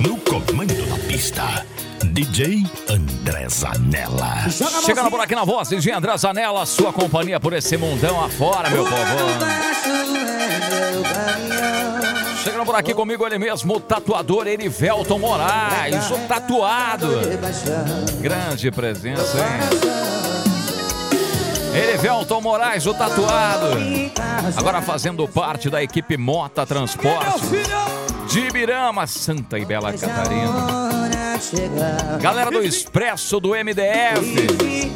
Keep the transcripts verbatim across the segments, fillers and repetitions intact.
No comando da pista, D J André Zanella. Chegando por aqui na voz, D J André Zanella, sua companhia por esse mundão afora, meu povo. Chegando por aqui comigo ele mesmo, o tatuador Erivelton Moraes, o tatuado. Grande presença, hein? Erivelton Moraes, o tatuado. Agora fazendo parte da equipe Mota Transporte de Ibirama, Santa e Bela Catarina. Galera do Expresso do M D F.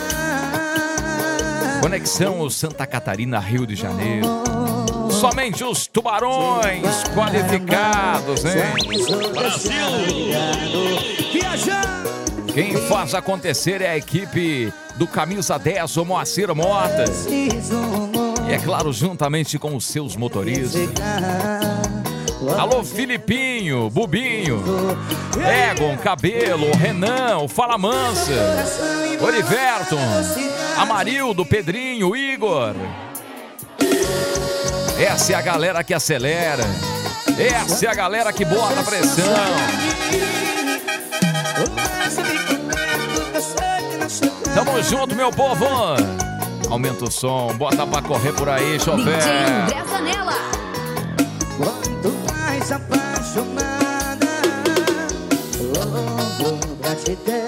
Conexão Santa Catarina, Rio de Janeiro. Somente os tubarões qualificados, hein? Brasil! Quem faz acontecer é a equipe do Camisa dez, o Moacir Mota. E é claro, juntamente com os seus motoristas. Alô, Filipinho, Bubinho, Egon, Cabelo, Renan, o Fala Mansa, Oliverton, Amarildo, Pedrinho, Igor. Essa é a galera que acelera. Essa é a galera que bota pressão. Tamo junto, meu povo. Aumenta o som, bota pra correr por aí, chover. D J André Zanella. Quanto mais apaixonada, louco pra te ter.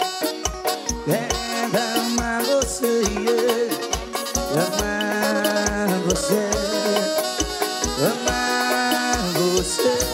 Quero amar você, amar você, amar você.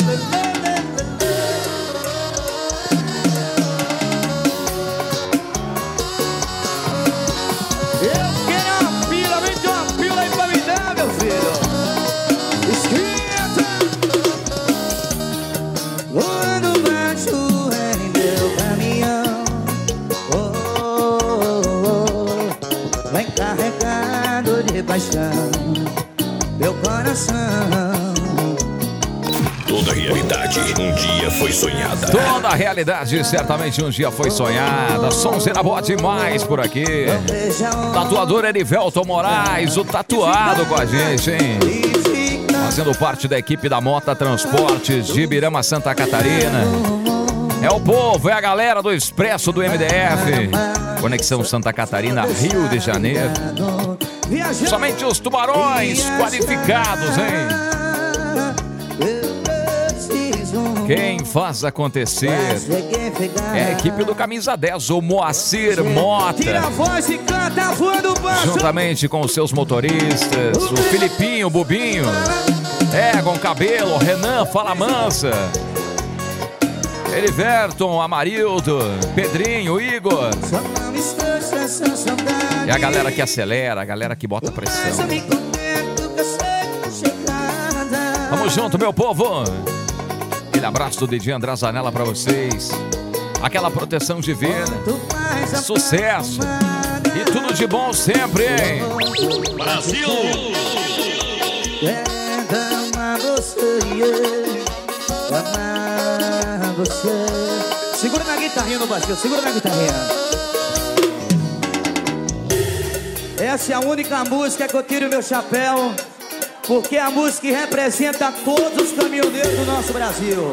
Paixão, meu coração. Toda realidade um dia foi sonhada. Toda realidade certamente um dia foi sonhada. Sonzeira boa demais por aqui. Tatuador Erivelton Moraes, o tatuado com a gente, hein? Fazendo parte da equipe da Mota Transportes de Ibirama, Santa Catarina. É o povo, é a galera do Expresso do M D F. Conexão Santa Catarina, Rio de Janeiro. Somente os tubarões qualificados, hein? Quem faz acontecer é a equipe do Camisa dez, o Moacir Mota. Juntamente com os seus motoristas, o Filipinho, o Bubinho, Egon, Cabelo, Renan, Fala Mansa, Eliverton, Amarildo, Pedrinho, Igor. É a galera que acelera, a galera que bota pressão. Vamos junto, meu povo. Aquele abraço do D J André Zanella pra vocês. Aquela proteção divina. Sucesso. E tudo de bom sempre, hein? Brasil! Segura na guitarrinha no baixo, segura na guitarrinha. Essa é a única música que eu tiro o meu chapéu, porque é a música que representa todos os caminhoneiros do nosso Brasil.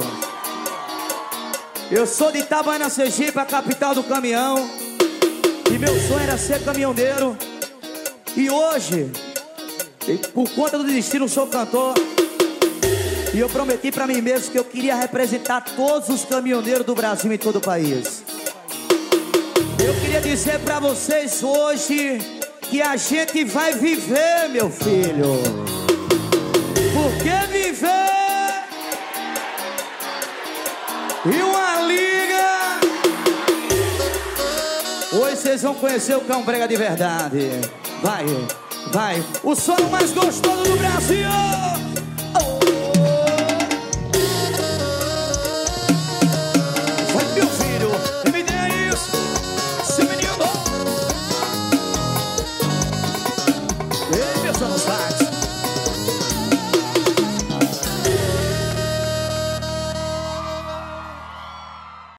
Eu sou de Itabaiana, Sergipe, a capital do caminhão, e meu sonho era ser caminhoneiro. E hoje, por conta do destino, sou cantor. E eu prometi pra mim mesmo que eu queria representar todos os caminhoneiros do Brasil em todo o país. Eu queria dizer pra vocês hoje que a gente vai viver, meu filho. Porque viver e uma liga. Hoje vocês vão conhecer o Cão Brega de verdade. Vai, vai. O som mais gostoso do Brasil.